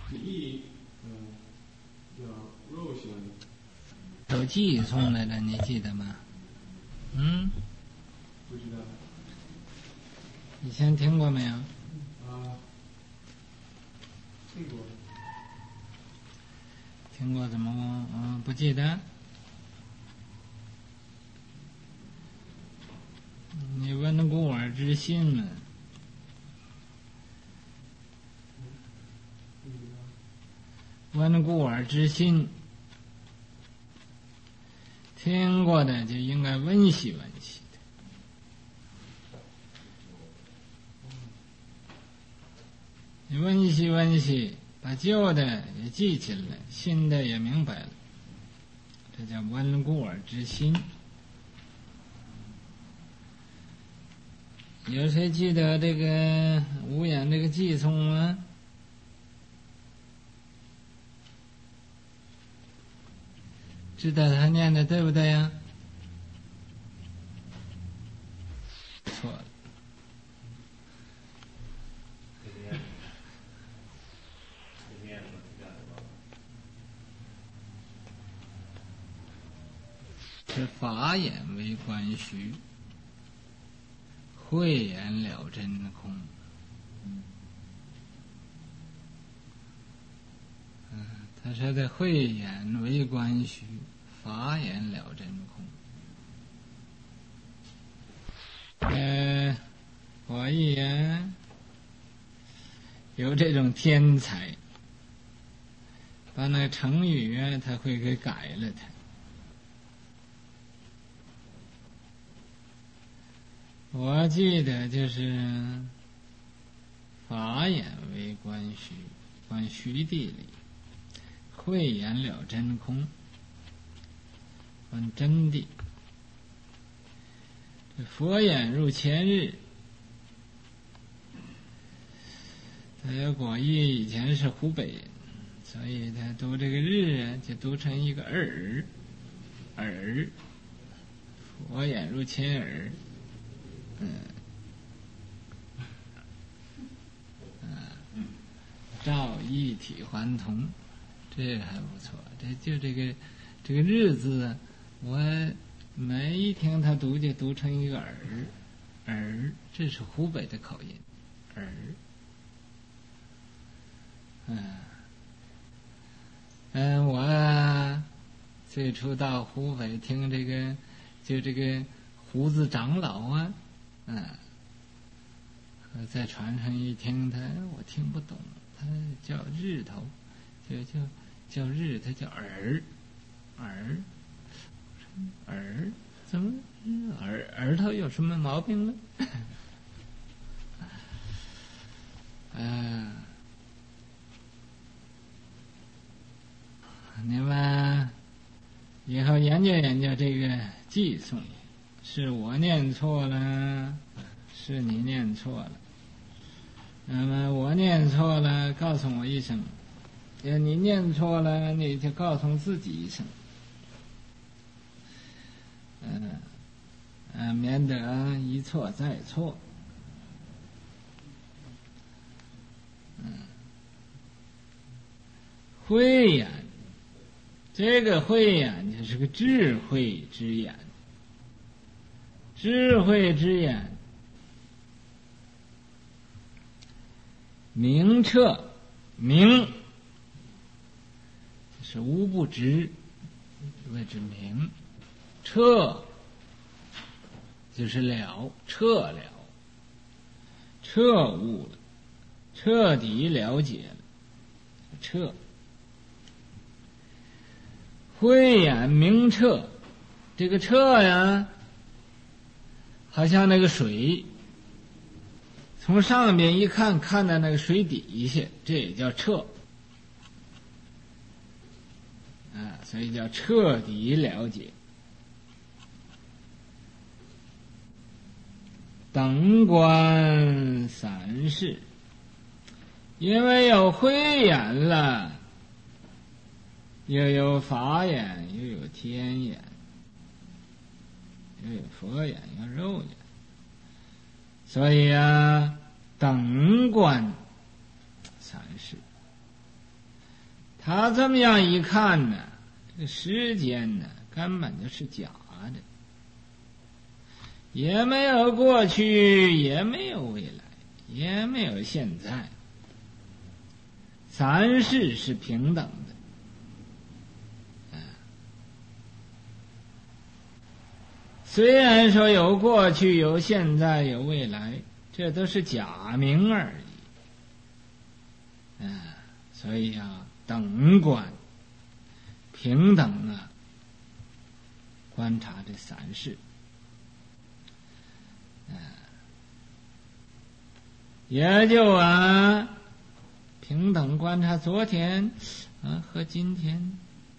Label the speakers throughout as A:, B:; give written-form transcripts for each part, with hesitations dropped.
A: 意，叫肉性。
B: 有寄送来的，你记得吗？
A: 不知道。
B: 以前听过没有？
A: 听过。
B: 听过怎么不记得？你闻故而知新嘛？闻故而知新，听过的就应该温习温习的。你温习温习，把旧的也记起来，新的也明白了，这叫闻故而知新。有谁记得这个无眼这个寄送吗？知道他念的对不对呀？错了。是法眼为观虚，慧眼了真空。他说的慧眼为观虚，法眼了真空。我一人有这种天才，把那成语他会给改了他。我记得就是法眼为观虚，观虚地理，慧眼了真空，观真谛。佛眼入千日，他有广义以前是湖北人，所以他读这个日就读成一个耳，佛眼入千耳。照一体还同，这还不错。这个日字，我每一听他读就读成一个耳，这是湖北的口音，耳。我最初到湖北听这个，就这个胡子长老啊，在船上一听他，我听不懂，他叫日头，叫日，他叫耳，怎么耳头有什么毛病呢？你们以后研究研究这个寄送，是我念错了，是你念错了。那么我念错了，告诉我一声；要你念错了，你就告诉自己一声。免得一错再错。慧眼，这个慧眼就是个智慧之眼，智慧之眼，明彻，明是无不知，谓之明；彻就是了，彻了，彻悟了，彻底了解了，彻。慧眼明澈，这个澈呀，好像那个水，从上边一看，看到那个水底下，这也叫澈。所以叫彻底了解。等观三世，因为有慧眼了，又有法眼，又有天眼，又有佛眼，又有肉眼，所以等观三世。 他这么样一看呢，这个时间呢根本就是假的，也没有过去，也没有未来，也没有现在，三世是平等的。虽然说有过去，有现在，有未来，这都是假名而已。所以啊，等观平等啊，观察这三世。也就平等观察昨天和今天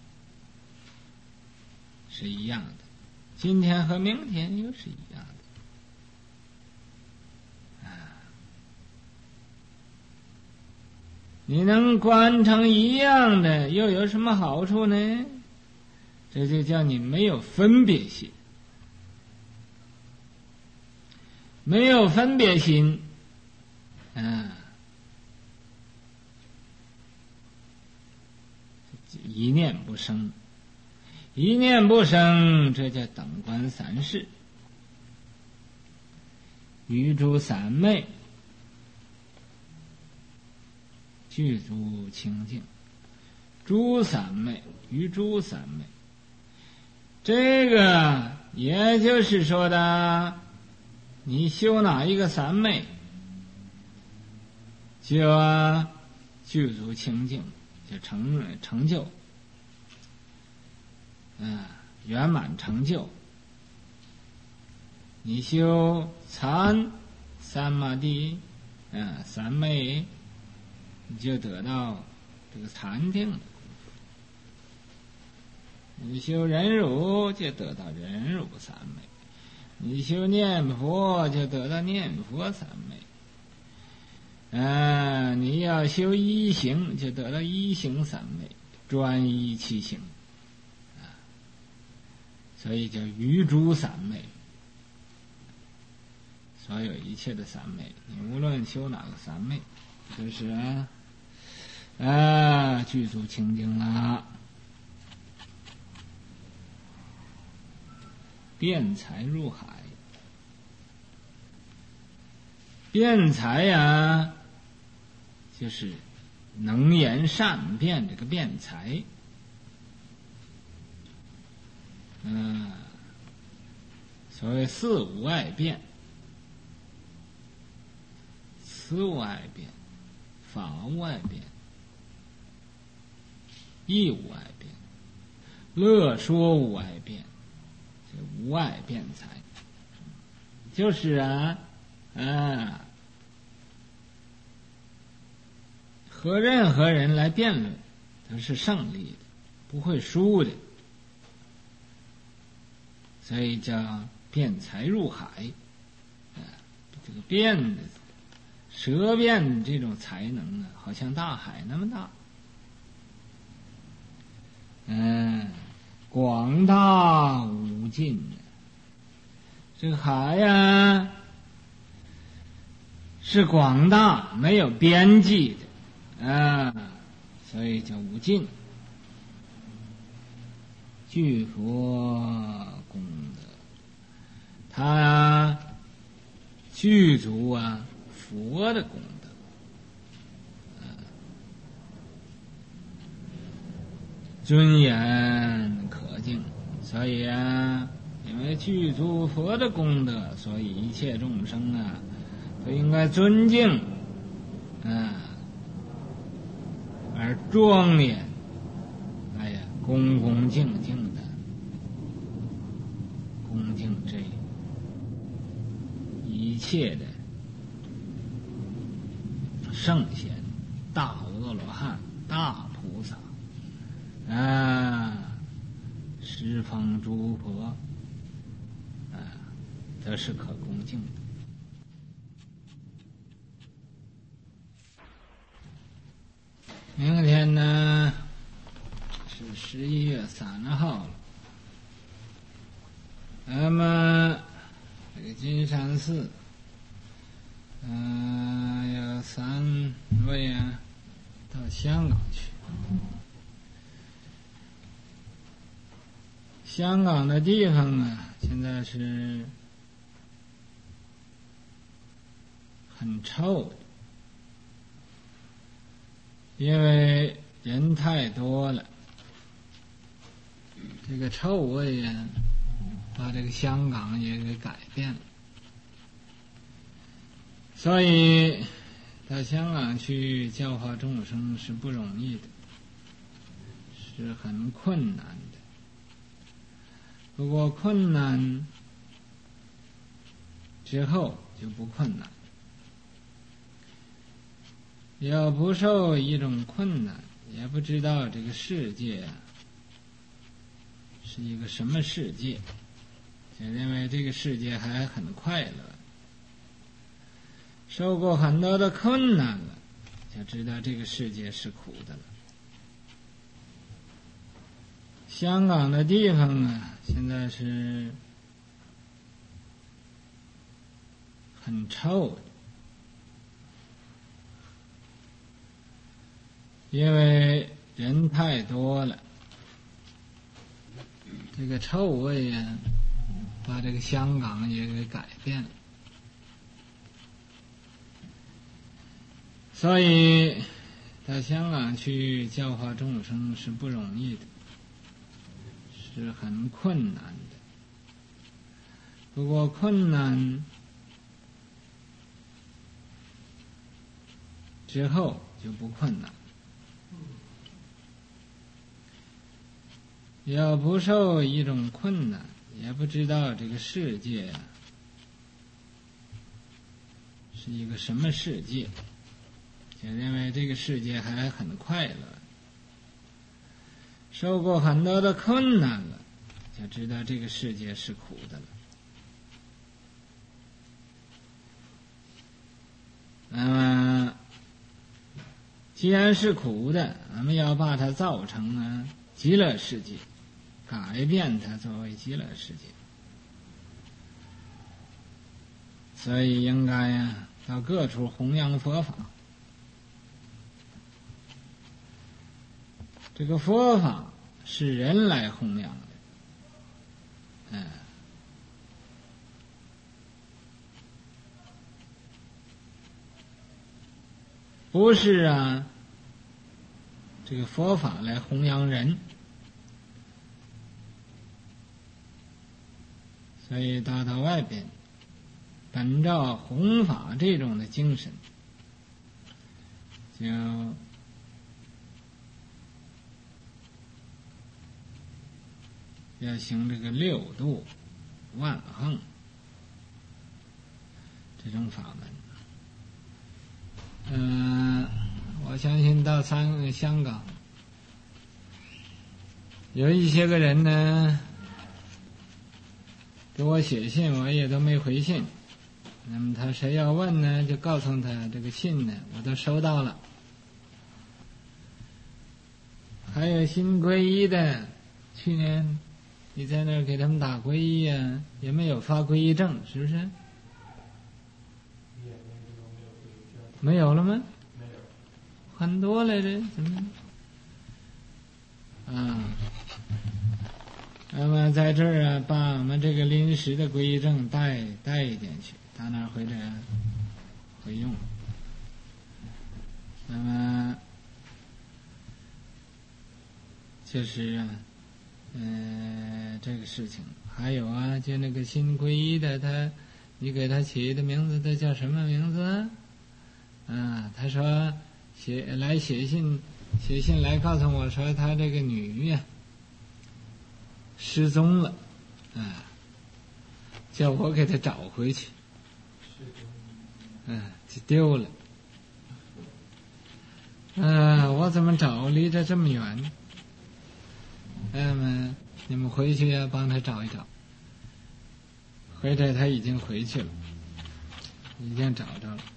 B: 是一样的，今天和明天又是一样的。你能观成一样的，又有什么好处呢？这就叫你没有分别心。没有分别心，一念不生，一念不生，这叫等观三世。于诸三昧，具足清净。诸三昧，于诸三昧，这个也就是说的，你修哪一个三昧，就具足清净，就成就，圆满成就。你修三摩地，三昧，你就得到这个禅定。你修忍辱，就得到忍辱三昧。你修念佛，就得到念佛三昧。你要修一行，就得到一行三昧，专一七行。所以叫于诸三昧。所有一切的三昧，你无论修哪个三昧，就是具足清净啦。辩才入海，辩才就是能言善辩，这个辩才。所谓四无碍辩，词无碍辩，法无碍辩，义无碍辩，乐说无碍辩，这无碍辩才，就是和任何人来辩论都是胜利的，不会输的，所以叫辩才入海。这个辩的舌辩这种才能好像大海那么大，广大无尽。这个海是广大没有边际的，所以叫无尽。具佛功德，他具足佛的功德，尊严可敬。所以因为具足佛的功德，所以一切众生都应该尊敬，而庄严，恭恭敬敬的恭敬这一切的圣贤、大阿罗汉、大菩萨，十方诸佛，都是可恭敬的。明天呢是11月3号了，那么这个金山寺，有3位到香港去。 香港的地方啊，现在是很臭的，因为人太多了，这个臭味啊，把这个香港也给改变了。所以到香港去教化众生是不容易的，是很困难的。不过困难之后就不困难，要不受一种困难，也不知道这个世界是一个什么世界，就认为这个世界还很快乐。受过很多的困难了，就知道这个世界是苦的了。香港的地方啊，现在是很臭的，因为人太多了，这个臭味啊，把这个香港也给改变了。所以到香港去教化众生是不容易的，是很困难的。不过困难之后就不困难，要不受一种困难，也不知道这个世界是一个什么世界，就认为这个世界还很快乐。受过很多的困难了，就知道这个世界是苦的了。那么既然是苦的，我们要把它造成极乐世界，改变它作为极乐世界。所以应该到各处弘扬佛法。这个佛法是人来弘扬的，不是这个佛法来弘扬人。所以到外边，本照弘法这种的精神，就要行这个六度万行这种法门。我相信到香港有一些个人呢给我写信，我也都没回信。那么他谁要问呢，就告诉他这个信呢我都收到了。还有新皈依的，去年你在那儿给他们打皈依也没有发皈依证，是不是？没有了吗？没有，很多来着，怎么？那么在这儿把我们这个临时的皈依证带一点去，到那儿回用。那么就是这个事情。还有就那个新皈依的，你给他起的名字，他叫什么名字他说写信来告诉我说他这个女失踪了，叫我给他找回去，就丢了。我怎么找？离着这么远。你们回去帮他找一找。回来他已经回去了，已经找着了。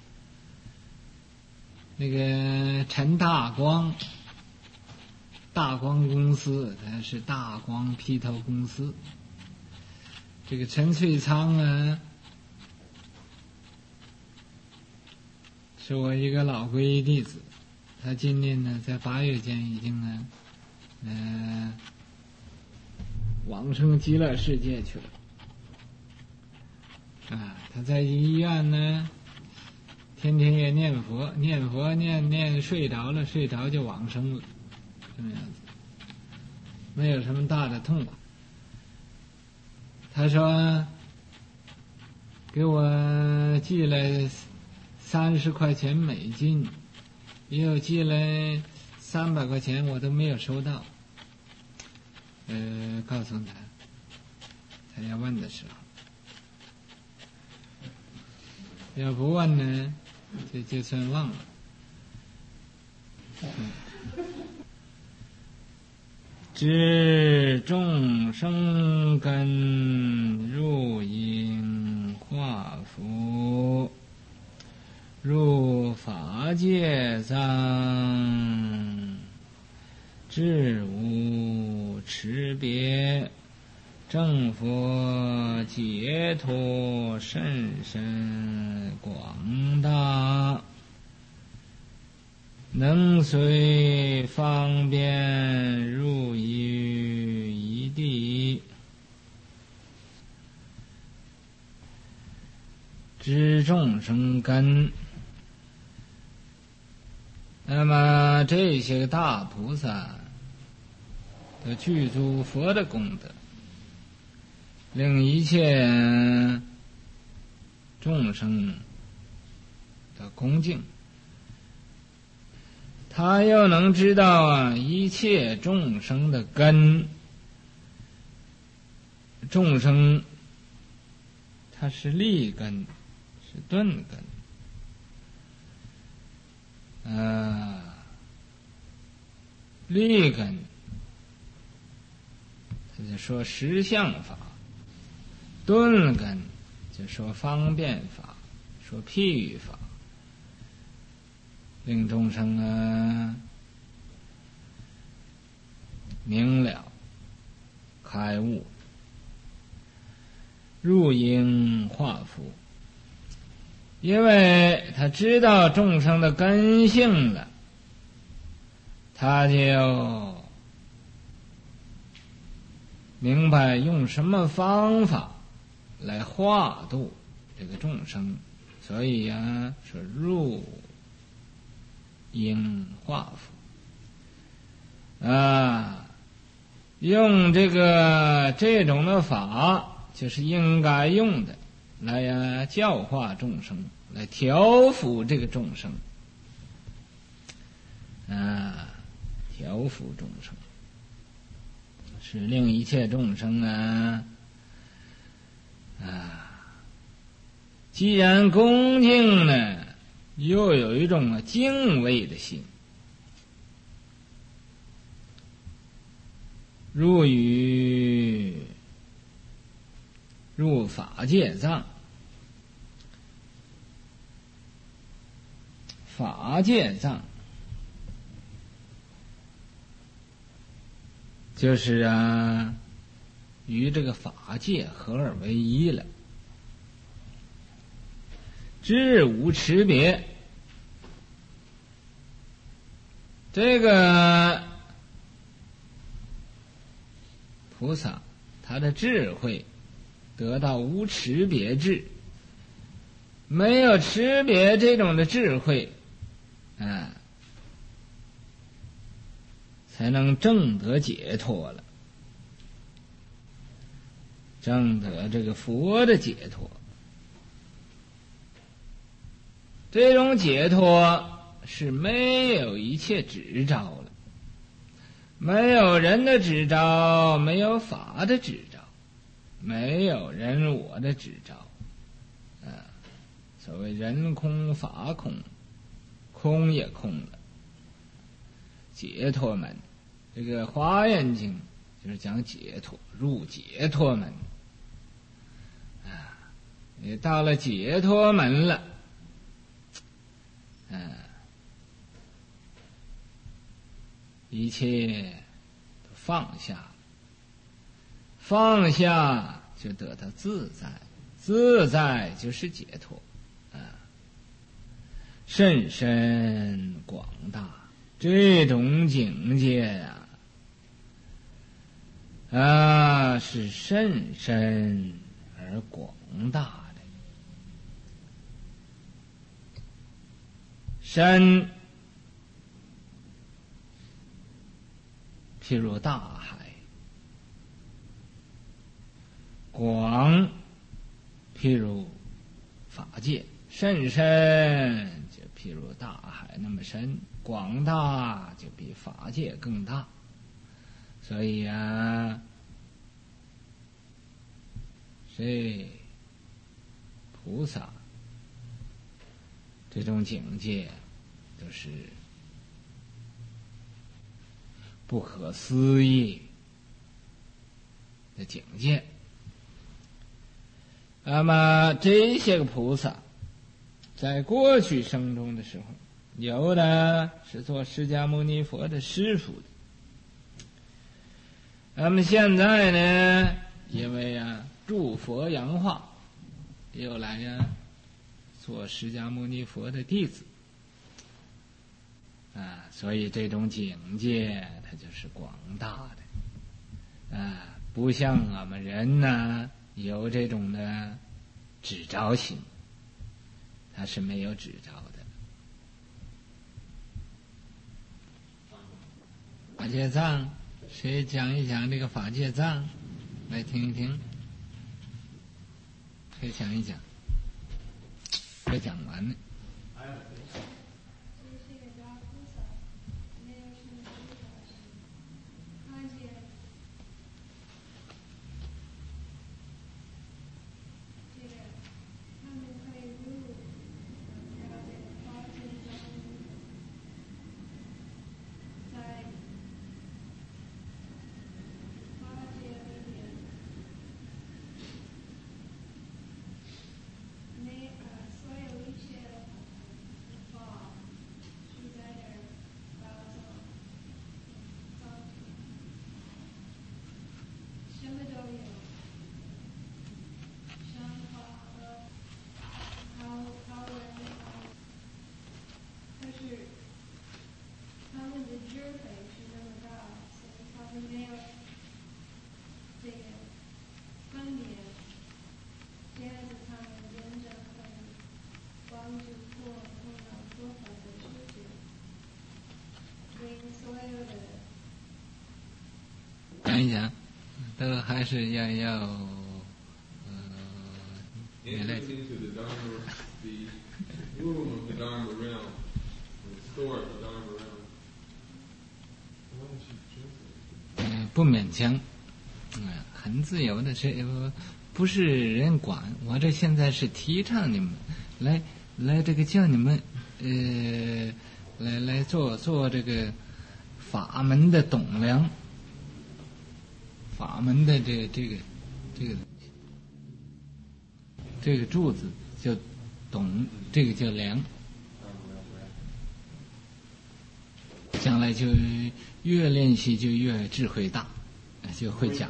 B: 那个陈大光公司，他是大光批头公司。这个陈翠仓是我一个老皈依弟子，他今年在8月间已经往生极乐世界去了。他在医院呢，天天也念佛，念睡着了，睡着就往生了，这么样子，没有什么大的痛苦。他说给我寄了30块钱美金，又寄了300块钱，我都没有收到。告诉他要问的时候，要不问呢，就算忘了。知众生根，入因化福，入法界藏，知无持别，正佛解脱甚深广大，能随方便入于一地，知众生根。那么这些个大菩萨都具足佛的功德，令一切众生的恭敬。他又能知道一切众生的根，众生它是利根，是钝根。利根他就说实相法，钝根就说方便法，说譬喻法，令众生明了开悟，入因化福。因为他知道众生的根性了，他就明白用什么方法来化度这个众生，所以说入因化福用这种的法，就是应该用的来教化众生，来调伏这个众生调伏众生，使令一切众生既然恭敬呢，又有一种敬畏的心，入法界藏。法界藏就是与这个法界合而为一了，知无持别。这个菩萨他的智慧得到无持别智，没有持别这种的智慧才能证得解脱了，证得这个佛的解脱。这种解脱是没有一切执着了，没有人的执着，没有法的执着，没有人我的执着所谓人空法空，空也空了。解脱门，这个华严经就是讲解脱，入解脱门也到了解脱门了一切都放下，放下就得到自在，自在就是解脱甚深广大。这种境界是甚深而广大的。深，譬如大海；广，譬如法界。甚深就譬如大海那么深，广大就比法界更大。所以这菩萨这种境界都是不可思议的境界。那么这些个菩萨在过去生中的时候，有的是做释迦牟尼佛的师傅的，那么现在呢，因为诸佛扬化，又来做释迦牟尼佛的弟子所以这种境界它就是广大的不像我们人呢有这种的执着心，它是没有执着的。法界藏，谁讲一讲这个法界藏？来听一听，谁讲一讲？快讲完了。讲一讲，都还是要
A: Enters into the Dharma, the womb of the Dharma realm, the store of the Dharma realm. Why don't you translate?
B: 不勉强，很自由的，不是人管我。这现在是提倡你们来这个叫你们来做这个法门的董量，法门的这个柱子叫董，这个叫量，将来就越练习就越智慧大，就会讲。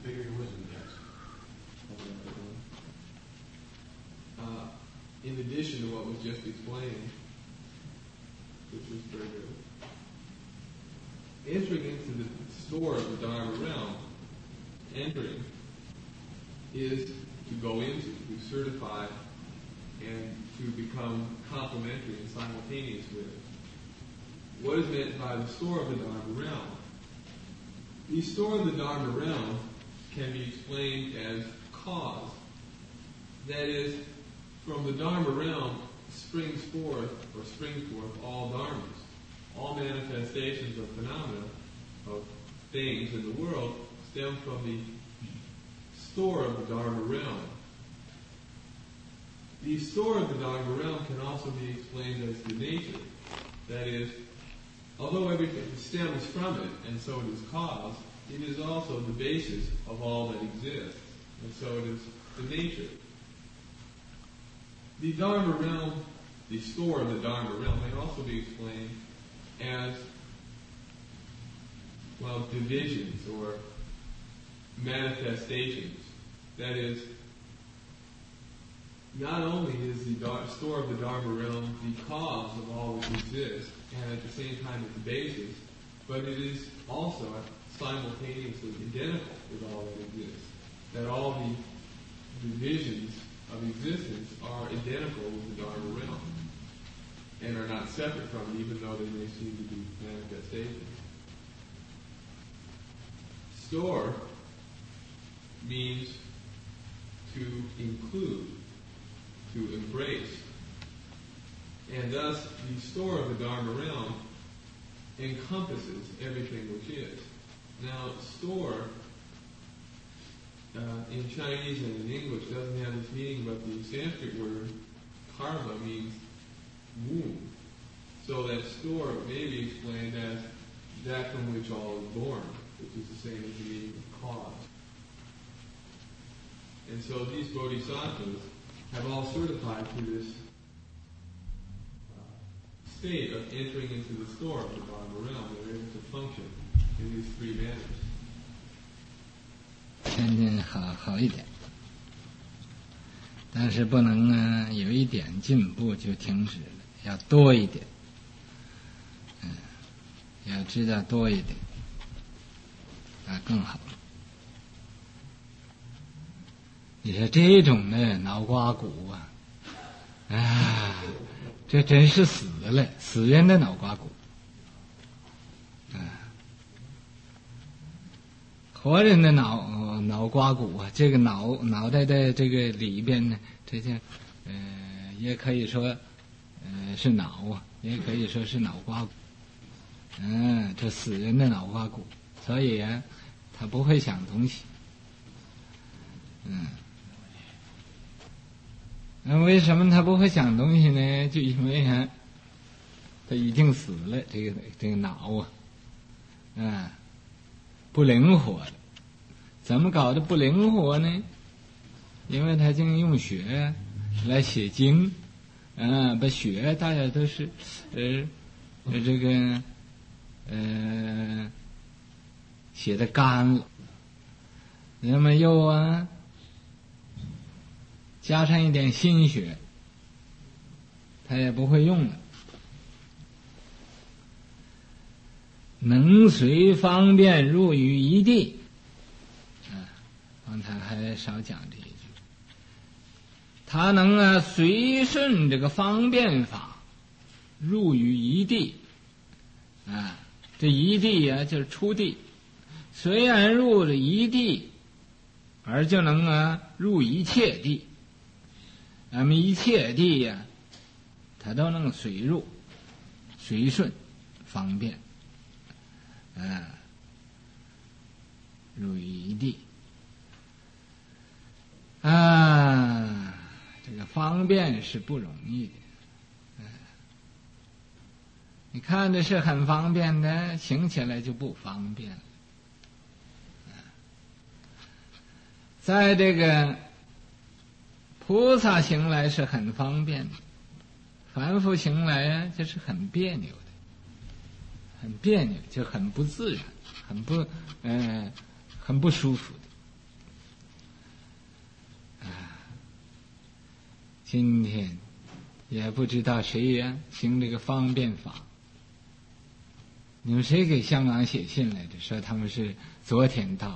A: In addition to what was just explained, which was very good, entering into the store of the Dharma realm, entering is to go into, to certify, and to become complementary and simultaneous with it. What is meant by the store of the Dharma realm? The store of the Dharma realm can be explained as cause. That is, from the Dharma realm springs forth all dharmas. All manifestations of phenomena, of things in the world, stem from the store of the Dharma realm. The store of the Dharma realm can also be explained as the nature. That is, although everything stems from it, and so it is cause, it is also the basis of all that exists. And so it is the nature. The Dharma realm, the store of the Dharma realm, may also be explained as, divisions or manifestations. That is, not only is the store of the Dharma realm the cause of all that exists, and at the same time it's the basis, but it is also simultaneously identical with all that exists. That all the divisions of existence are identical with the Dharma realm and are not separate from it, even though they may seem to be manifestations. Store means to include, to embrace. And thus, the store of the Dharma realm encompasses everything which is. Now, store in Chinese and in English doesn't have this meaning, but the Sanskrit word karma means womb. So that store may be explained as that from which all is born, which is the same as the meaning of cause. And so these bodhisattvas have all certified to this state of entering into the store of the Dharma realm. They're able to function in these three manners.
B: 天津好一点，但是不能呢有一点进步就停止了，要多一点，要知道多一点，更好。你说这种的脑瓜骨这真是死了，死人的脑瓜骨。活人的脑瓜骨这个脑袋的这个里边呢，这叫也可以说是脑也可以说是脑瓜骨。这死人的脑瓜骨，所以他不会想东西。那为什么他不会想东西呢？就因为他已经死了，这个脑不灵活了。怎么搞的不灵活呢？因为他净用血来写经，把血大家都是这个写的干了，那么又加上一点心血，他也不会用了。能随方便入于一地，刚才还少讲这一句。他能随顺这个方便法入于一地，这一地就是出地。虽然入了一地，而就能入一切地。那么一切地他都能随入、随顺、方便。入于一地这个方便是不容易的。你看的是很方便的，行起来就不方便了。在这个菩萨行来是很方便的，凡夫行来就是很别扭的。很别扭，就很不自然，很不舒服的。今天也不知道谁行这个方便法。你们谁给香港写信来的，说他们是昨天到，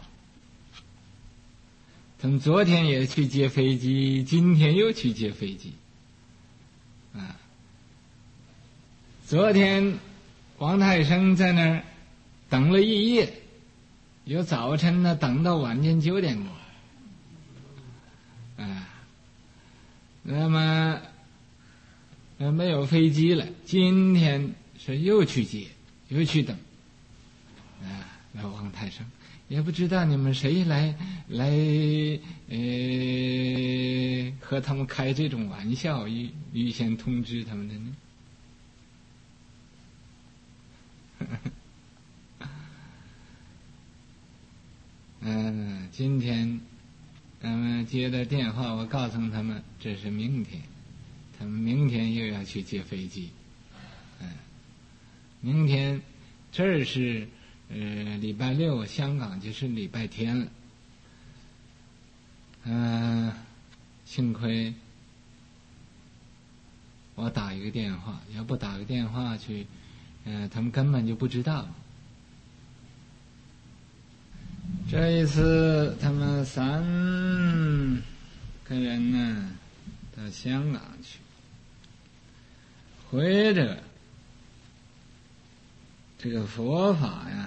B: 他们昨天也去接飞机，今天又去接飞机。昨天王太生在那儿等了一夜，由早晨呢等到晚间9点多。那么没有飞机了，今天是又去接，又去等。那王太生也不知道你们谁来和他们开这种玩笑，预先通知他们的呢？今天接的电话，我告诉他们这是明天，他们明天又要去接飞机。明天这儿是礼拜六，香港就是礼拜天了。幸亏我打一个电话，要不打个电话去他们根本就不知道。 这一次他们3个人呢到香港去，回着这个佛法呀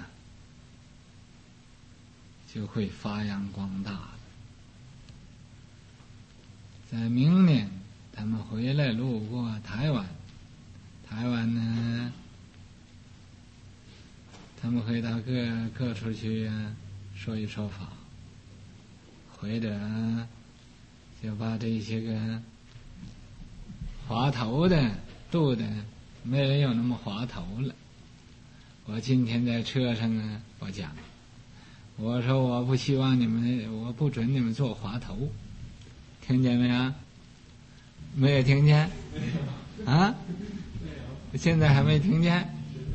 B: 就会发扬光大的。在明年他们回来路过台湾，台湾呢他们会到各处去说一说法，或者就把这些个滑头的度的没有那么滑头了。我今天在车上呢，我讲，我说我不希望你们，我不准你们做滑头，听见没有？没有听见？啊？现在还没听见？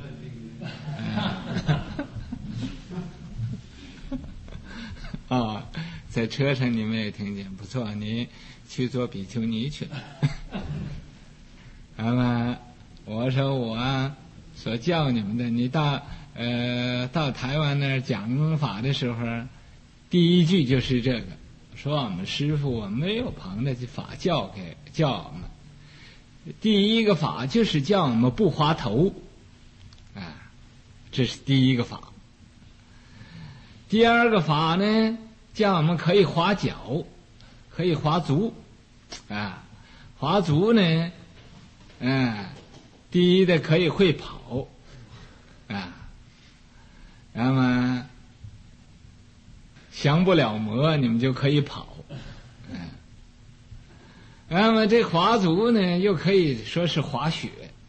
B: 哦，在车上你们也听见，不错，你去做比丘尼去了。那么我说我所教你们的，你到台湾那儿讲法的时候，第一句就是这个，说我们师父没有旁的法教我们，第一个法就是叫我们不滑头，这是第一个法。第二个法呢，叫我们可以滑脚，可以滑足，滑足呢，第一的可以会跑，那么降不了魔，你们就可以跑，那么这滑足呢，又可以说是滑雪，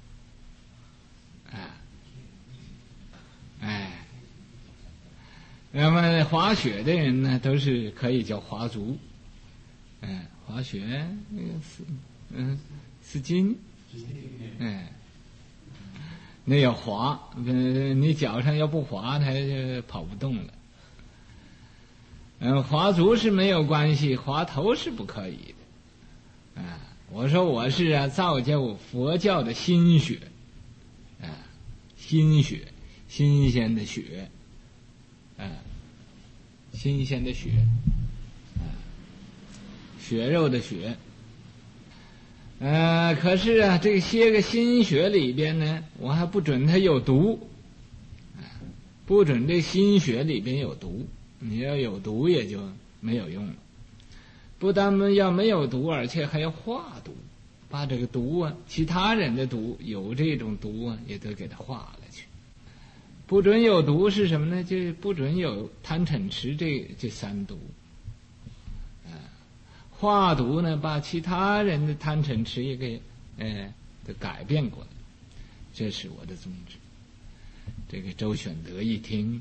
B: 那么滑雪的人呢，都是可以叫滑足，滑雪那个是筋，那要滑，你脚上要不滑，它就跑不动了。滑足是没有关系，滑头是不可以的。我说我是造就佛教的心血，心血，新鲜的血，新鲜的血，血肉的血。可是这些个心血里边呢，我还不准它有毒，不准这心血里边有毒。你要有毒也就没有用了，不但要没有毒，而且还要化毒，把这个毒其他人的毒有这种毒也都给它化了去。不准有毒是什么呢？就不准有贪嗔痴这3毒。化毒呢，把其他人的贪嗔痴也给都改变过来，这是我的宗旨。这个周选德一听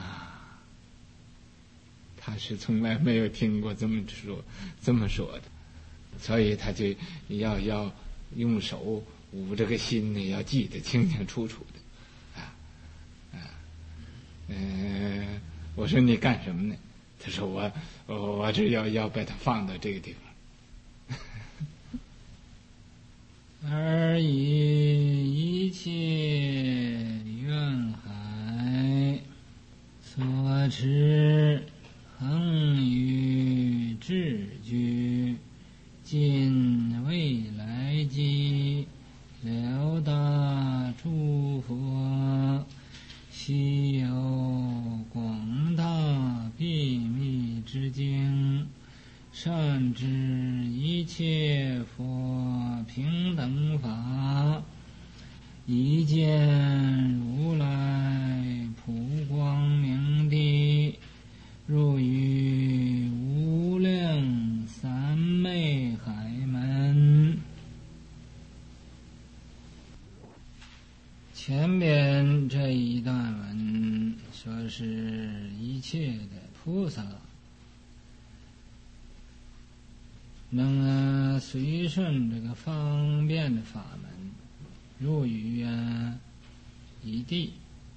B: 他是从来没有听过这么说的，所以他就要用手捂这个心呢，要记得清清楚楚的。我说你干什么呢？他说我这要把它放到这个地方。而以一切愿海所持恒于智具，今未来际了达诸佛，悉有广大秘密之经，善知一切佛平等法，一见如来普光明地，入于无量三昧海门。前边这一段文说是一切的菩萨能随顺这个方便的法门入于一地，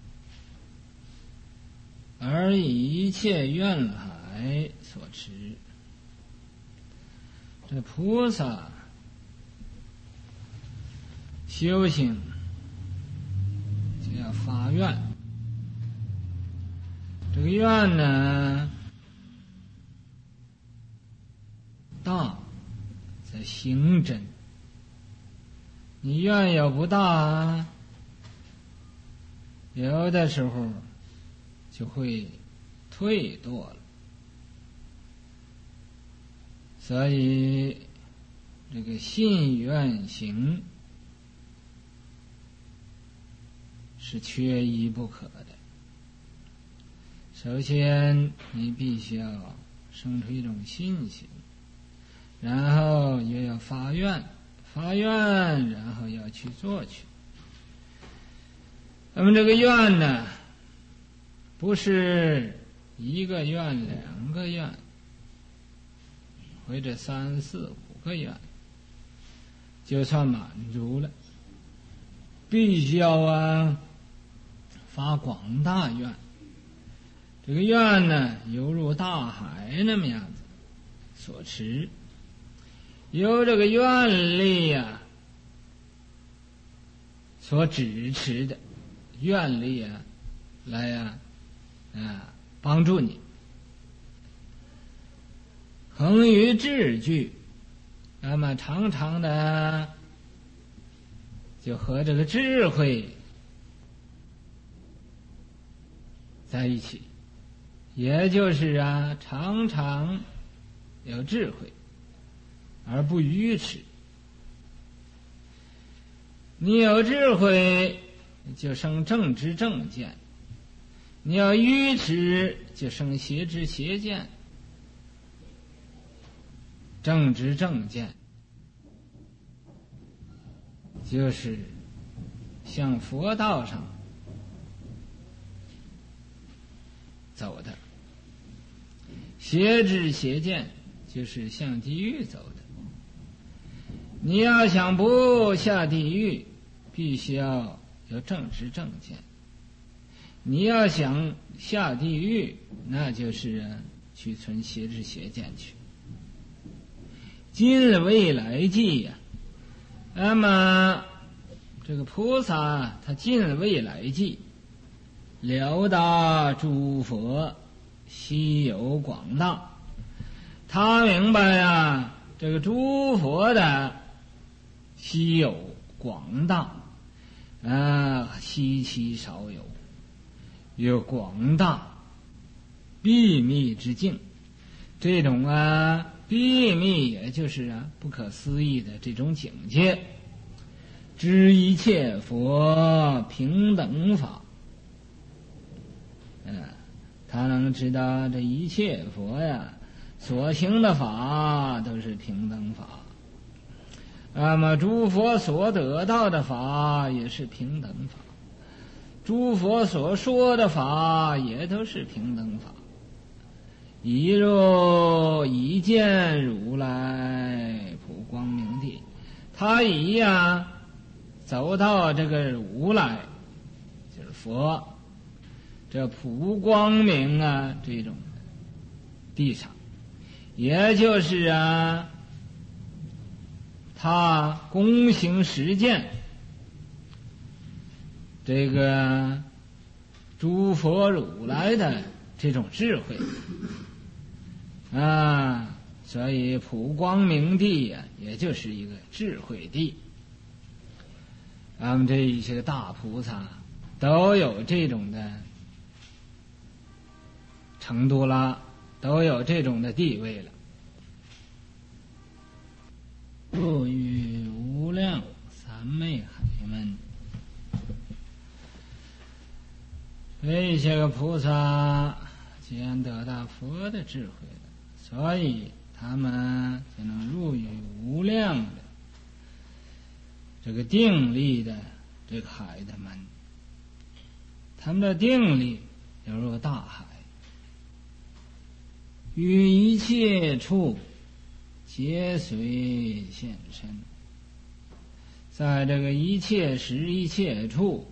B: 而以一切愿海所持。这菩萨修行就要发愿，这个愿呢，大则行真，你愿有不大，有的时候就会退堕了。所以这个信愿行是缺一不可的。首先你必须要生出一种信心，然后又要发愿，然后要去做去。那么这个愿呢，不是一个愿两个愿，或者3、4、5个愿就算满足了，必须要发广大愿。这个愿呢，犹如大海那么样子所持，由这个愿力所支持的愿力来帮助你。恒于智具，那么常常的就和这个智慧在一起，也就是常常有智慧而不愚痴。你有智慧就生正知正见，你要愚痴就生邪知邪见。正知正见就是向佛道上走的，邪知邪见就是向地狱走的。你要想不下地狱，必须要有正知正见。你要想下地狱，那就是去存邪知邪见去。今未来际那么这个菩萨他尽未来际，了达诸佛稀有广大，他明白这个诸佛的稀有广大稀奇少有，有广大秘密之境，这种秘密也就是不可思议的这种境界，知一切佛平等法。他能知道这一切佛所行的法都是平等法，那么诸佛所得到的法也是平等法，诸佛所说的法也都是平等法。一入一见如来普光明地，他走到这个如来就是佛这普光明这种地上，也就是他躬行实践这个诸佛如来的这种智慧所以普光明地也就是一个智慧地。咱们这一些大菩萨都有这种的程度了，都有这种的地位了。入于无量三昧海门，这些个菩萨既然得到佛的智慧了，所以他们就能入于无量的这个定力的这个海的门。他们的定力犹如大海，于一切处皆随现身，在这个一切时一切处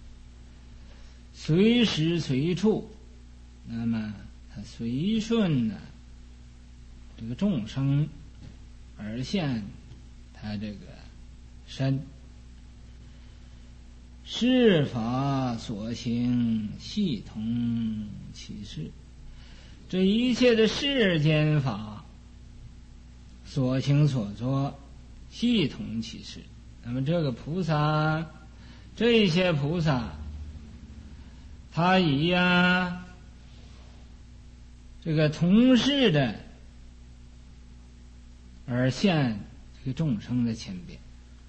B: 随时随处，那么他随顺这个众生而现他这个身。 世法所行，系统其事。这一切的世间法所行所作，系统其事。那么这个菩萨，这些菩萨，他以这个同事的而现这个众生的前边，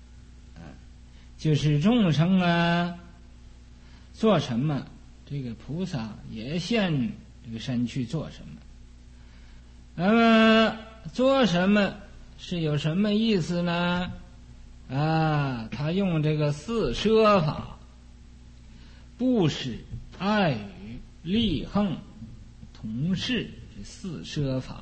B: 就是众生做什么，这个菩萨也现这个身去做什么。那么做什么是有什么意思呢？他用这个四摄法：布施、爱语、利恨、同事，这四摄法。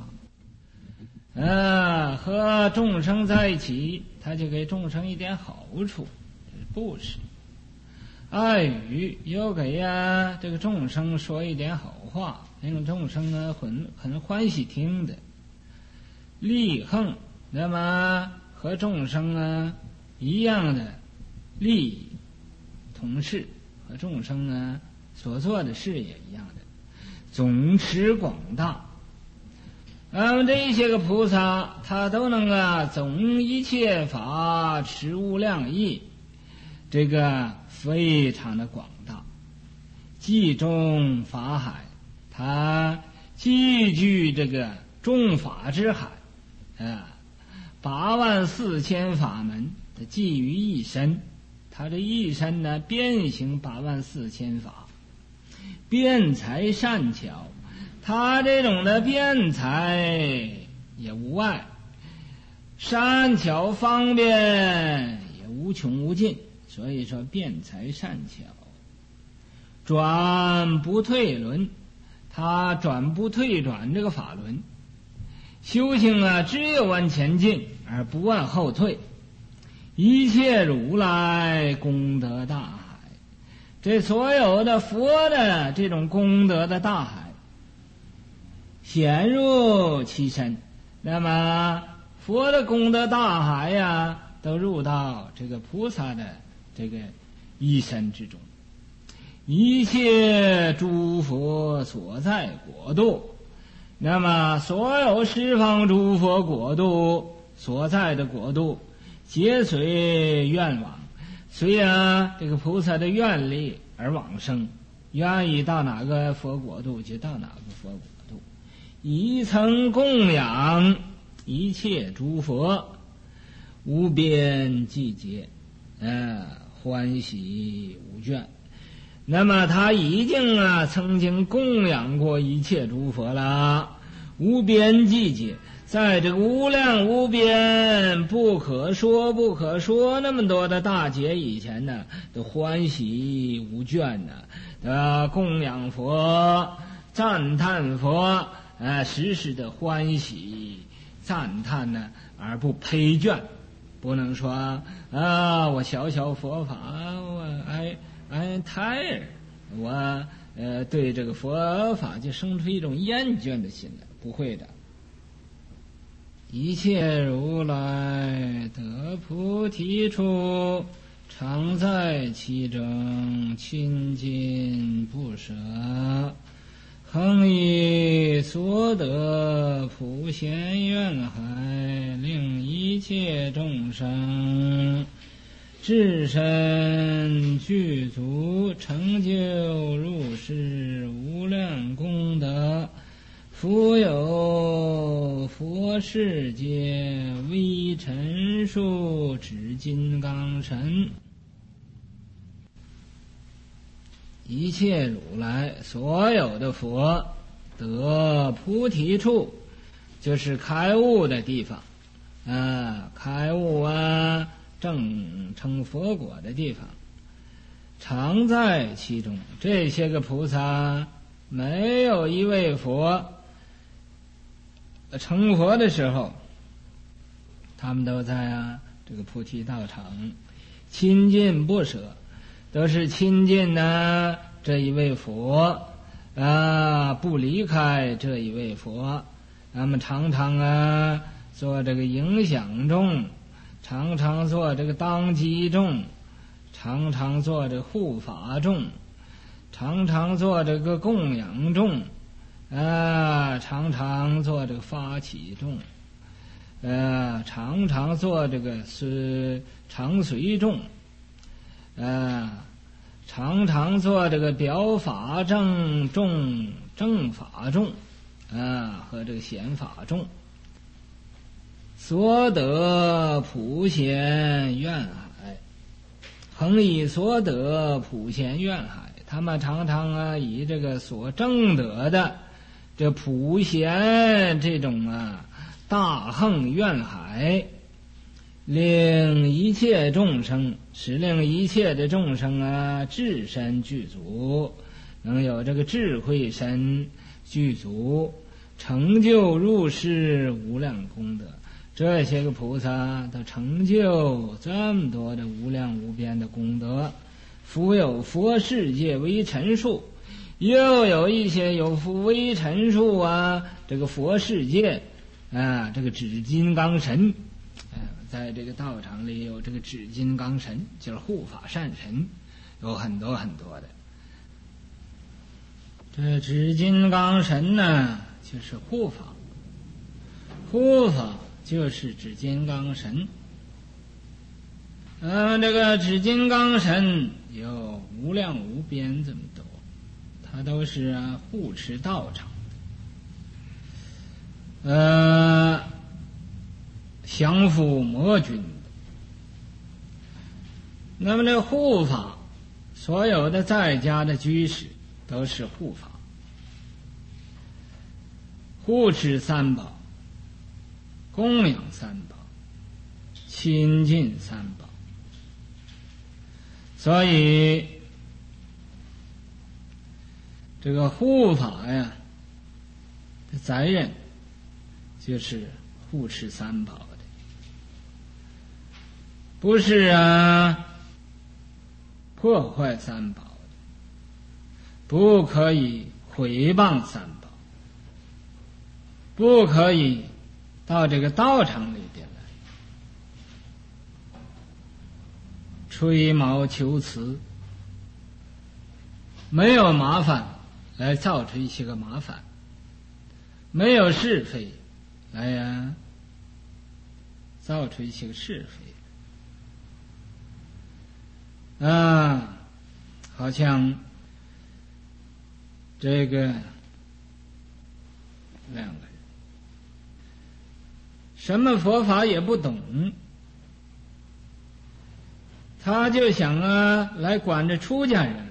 B: 和众生在一起，他就给众生一点好处，这是布施。爱语又给这个众生说一点好话，令众生很欢喜听的。利恨，那么和众生一样的利益，同事和众生所做的事也一样的，总持广大。这些个菩萨，他都能总一切法持无量义，这个非常的广大。济中法海，他积聚这个众法之海，84000法门，他寄于一身。他这一身呢，遍行84000法，辩才善巧。他这种的辩才也无碍，善巧方便也无穷无尽，所以说辩才善巧。转不退轮，他转不退转这个法轮。修行只有往前进而不往后退。一切如来功德大海，这所有的佛的这种功德的大海显入其身，那么佛的功德大海都入到这个菩萨的这个一身之中。一切诸佛所在国度，那么所有十方诸佛国度所在的国度，皆随愿往，随这个菩萨的愿力而往生，愿意到哪个佛国度就到哪个佛国度，一层供养一切诸佛，无边际界，欢喜无倦。那么他已经曾经供养过一切诸佛了，无边际界，在这个无量无边不可说那么多的大劫以前呢，都欢喜无倦供养佛，赞叹佛，时时的欢喜赞叹而不疲倦。不能说我小佛法我I'm tired， 我对这个佛法就生出一种厌倦的心来，不会的。一切如来得菩提处，常在其中，亲近不舍，恒以所得普贤愿海，令一切众生至身具足，成就入世无量功德。复有佛世界微尘数指金刚神。一切如来所有的佛得菩提处，就是开悟的地方开悟正成佛果的地方，常在其中。这些个菩萨没有一位佛成佛的时候，他们都在这个菩提道场亲近不舍，都是亲近这一位佛不离开这一位佛。那么常常做这个影响中，常常做这个当机众， 常常做这护法众，常常做这个供养众，常常做这个发起众，常常做这个是常随众，常常做这个表法正众、正法众，和这个显法众，所得普贤愿海，恒以所得普贤愿海。他们常常以这个所证得的这普贤这种大恒愿海，令一切众生，使令一切的众生智身具足，能有这个智慧身具足，成就入世无量功德。这些个菩萨都成就这么多的无量无边的功德，复有佛世界为陈述，又有一些有佛为陈述这个佛世界这个指金刚神，在这个道场里有这个指金刚神，就是护法善神，有很多很多的。这指金刚神呢，就是护法，护法就是指金刚神。这个指金刚神有无量无边这么多，它都是护持道场的，降伏魔君的。那么这护法，所有的在家的居士都是护法，护持三宝，供养三宝，亲近三宝。所以这个护法的责任就是护持三宝的，不是破坏三宝的，不可以毁谤三宝，不可以到这个道场里边来吹毛求疵，没有麻烦来造出一些个麻烦，没有是非来造出一些个是非。好像这个两个人什么佛法也不懂，他就想来管着出家人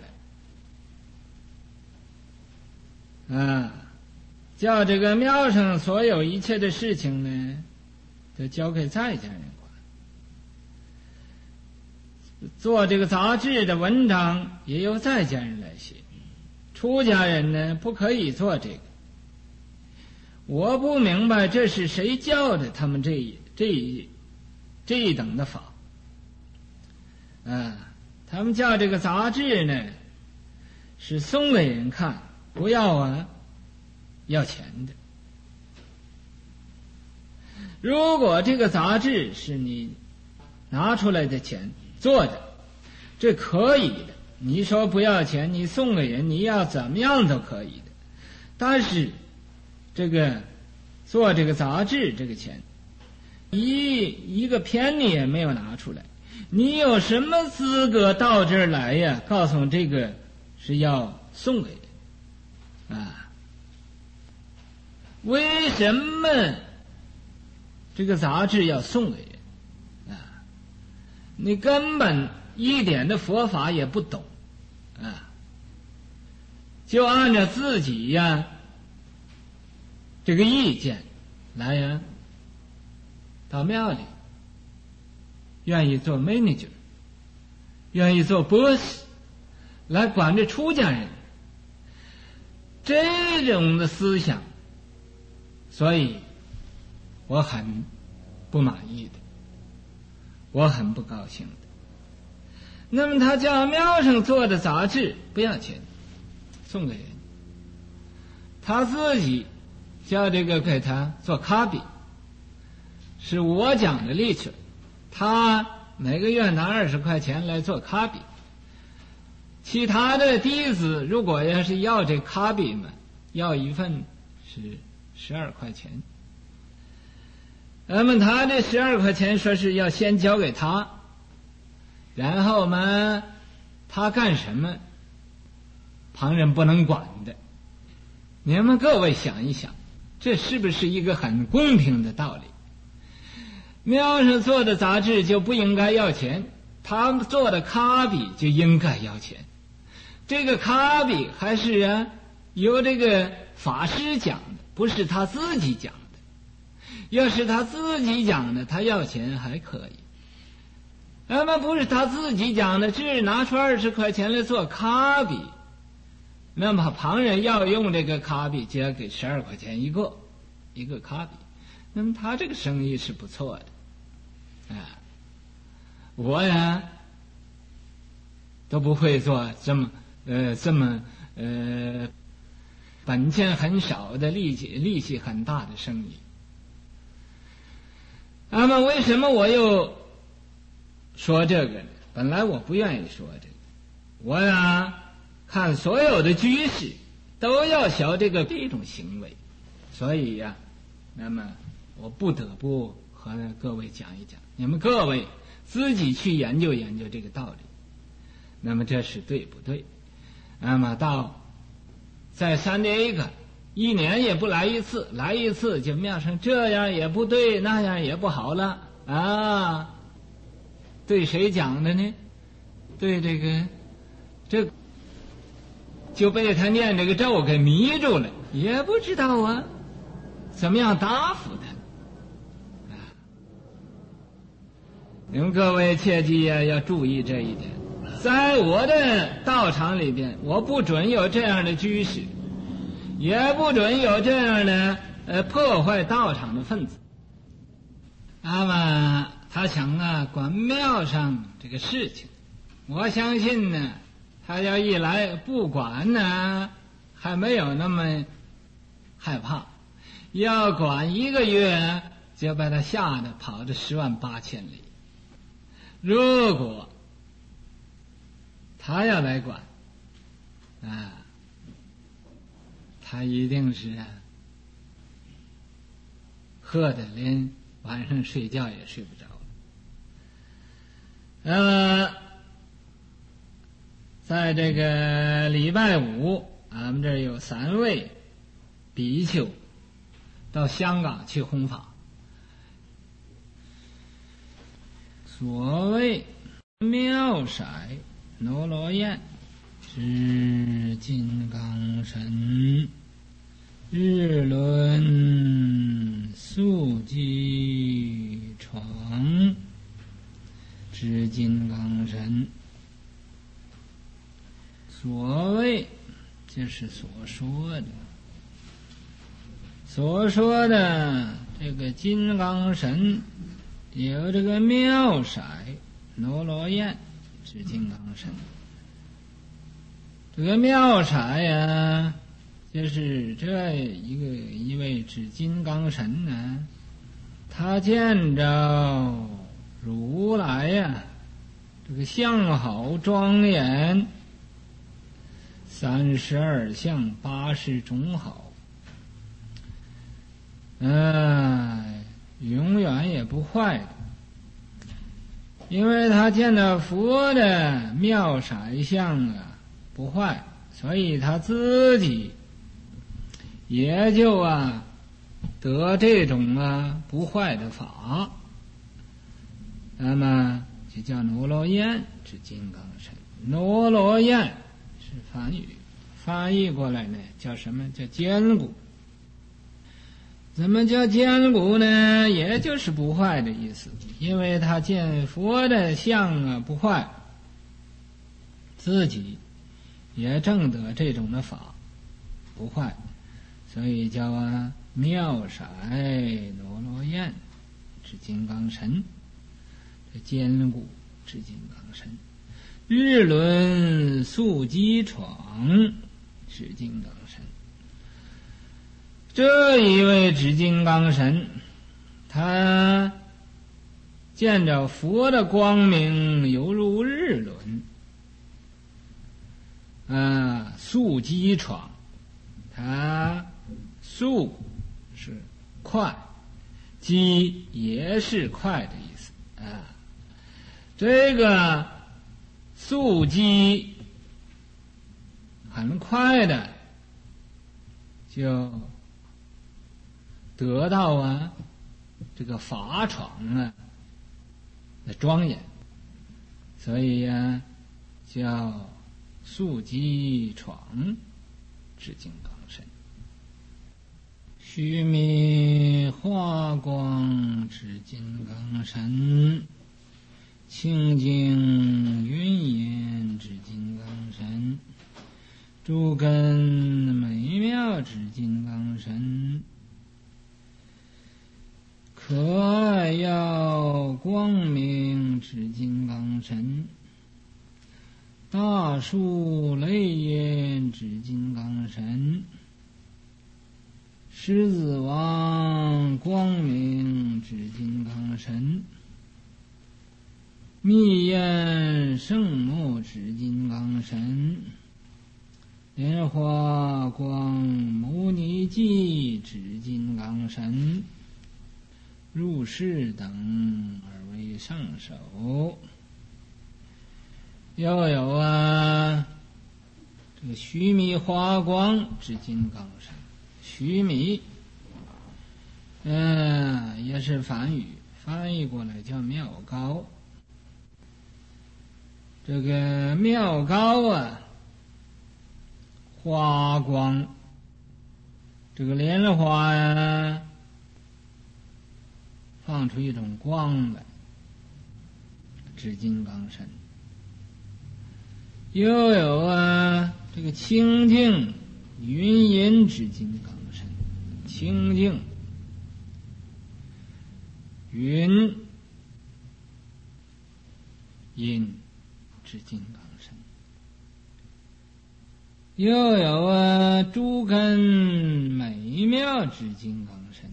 B: 来，叫这个庙上所有一切的事情呢，都交给在家人管。做这个杂志的文章也由在家人来写，出家人呢不可以做这个。我不明白这是谁教的他们这一等的法。他们叫这个杂志呢是送给人看，不要要钱的。如果这个杂志是你拿出来的钱做的，这可以的，你说不要钱，你送给人，你要怎么样都可以的。但是这个做这个杂志这个钱一个偏你也没有拿出来，你有什么资格到这儿来呀？告诉这个是要送给人为什么这个杂志要送给人你根本一点的佛法也不懂就按照自己这个意见来到庙里，愿意做 manager， 愿意做 boss， 来管着出家人，这种的思想，所以我很不满意的，我很不高兴的。那么他叫庙上做的杂志不要钱，送给人，他自己叫这个给他做copy，是我讲的例子，他每个月拿20块钱来做卡比。其他的弟子如果要是要这卡比嘛，要一份是12块钱。那么他这12块钱说是要先交给他，然后嘛，他干什么，旁人不能管的。你们各位想一想，这是不是一个很公平的道理？庙上做的杂志就不应该要钱，他做的卡比就应该要钱。这个卡比还是由这个法师讲的，不是他自己讲的。要是他自己讲的，他要钱还可以。那么不是他自己讲的，只拿出20块钱来做卡比，那么旁人要用这个卡比，就要给12块钱一个卡比。那么他这个生意是不错的。我呀都不会做这么本钱很少的利息很大的生意。那么为什么我又说这个呢？本来我不愿意说这个，我呀看所有的居士都要学这种行为，所以呀，那么我不得不和各位讲一讲，你们各位自己去研究研究这个道理。那么这是对不对？那么在3年1年也不来一次，来一次就庙上这样也不对，那样也不好了啊！对谁讲的呢？对这就被他念这个咒给迷住了，也不知道怎么样答复他。你们各位切记要注意这一点。在我的道场里边，我不准有这样的居士，也不准有这样的破坏道场的分子。那么他想管庙上这个事情，我相信呢，他要一来不管呢，还没有那么害怕；要管1个月，就把他吓得跑得10万8千里。如果他要来管他一定是喝得连晚上睡觉也睡不着了。在这个礼拜5，俺们这儿有3位比丘到香港去弘法。所谓妙色罗罗焰知金刚神，日轮素鸡床知金刚神。所谓就是所说的这个金刚神，有这个妙色罗罗焰知金刚神。这个妙色呀，就是一位指金刚神呢，他见着如来呀，这个相好庄严，32相80种好，永远也不坏的。因为他见到佛的妙色相不坏，所以他自己也就得这种不坏的法，那么就叫罗罗焰之金刚神。罗罗焰是梵语，翻译过来呢叫什么？叫坚固。怎么叫坚固呢？也就是不坏的意思。因为他见佛的相不坏，自己也证得这种的法不坏，所以叫妙色罗罗焰之金刚神，这坚固之金刚神。日轮素鸡床之金刚神。这一位指金刚神，他见着佛的光明犹如日轮，速机闯，它速是快，机也是快的意思啊。这个速机很快的就得到这个法闯的庄严，所以叫速机闯至金刚身。须弥华光至金刚身，清净云烟至金刚身，诸根美妙至金刚身，可爱耀光明至金刚身，大树雷焰至金刚身，狮子王光明至金刚身，密焰圣目至金刚身，莲花光牟尼际至金刚身，入世等而为上首。又有这个须弥华光至金刚身。须弥也是梵语，翻译过来叫妙高。这个妙高花光，这个莲花放出一种光来，至金刚身。又有这个清净云烟至金刚身，清净云音至金刚身。又有诸根美妙至金刚身。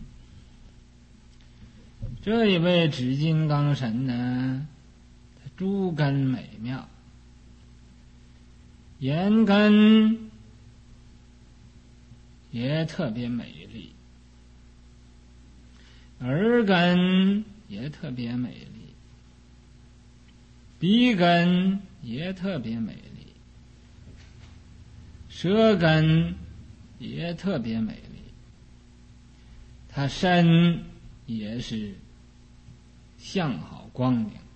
B: 这一位至金刚神呢，他诸根美妙，眼根也特别美丽，耳根也特别美丽，鼻根也特别美丽，舌根也特别美丽，他身也是相好光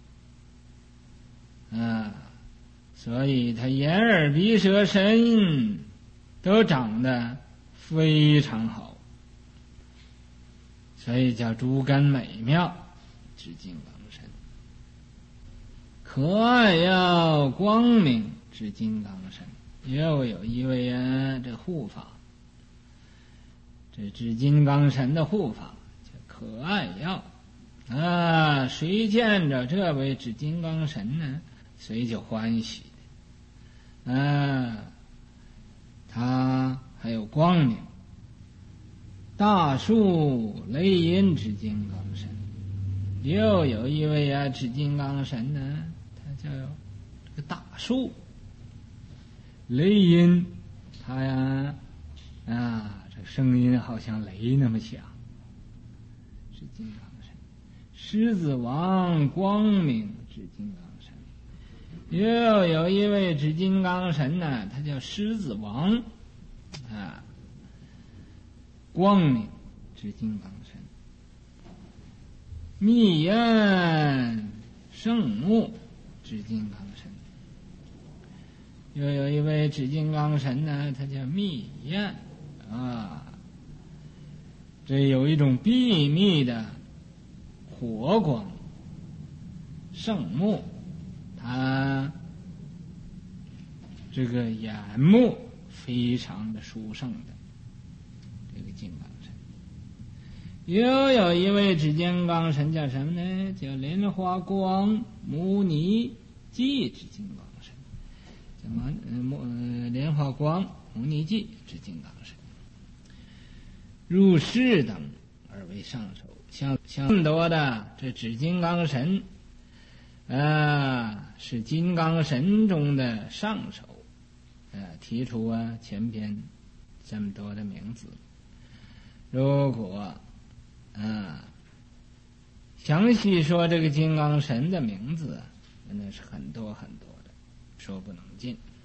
B: 明所以他眼耳鼻舌身都长得非常好，所以叫诸根美妙至金刚身，可爱耀光明至金刚身。又有一位这护法，这至金刚神的护法叫可爱耀谁见着这位至金刚神呢，谁就欢喜他还有光明，大树雷音至金刚神。又有一位至金刚神呢，他叫这个大树雷音，他这声音好像雷那么响，是金刚神。狮子王光明至金刚神。又有一位至金刚神呢，他叫狮子王光明至金刚神。密焰圣目至金刚神。又有一位至金刚神呢，他叫密焰这有一种秘密的火光，圣目，他这个眼目非常的殊胜的这个金刚神。又有一位至金刚神叫什么呢？叫莲花光牟尼际至金刚神，叫莲花光牟尼际至金刚神。入世等而为上首。 像这么多的，这指金刚神是金刚神中的上首，提出前篇这么多的名字。如果详细说这个金刚神的名字，那是很多很多的，说不能尽。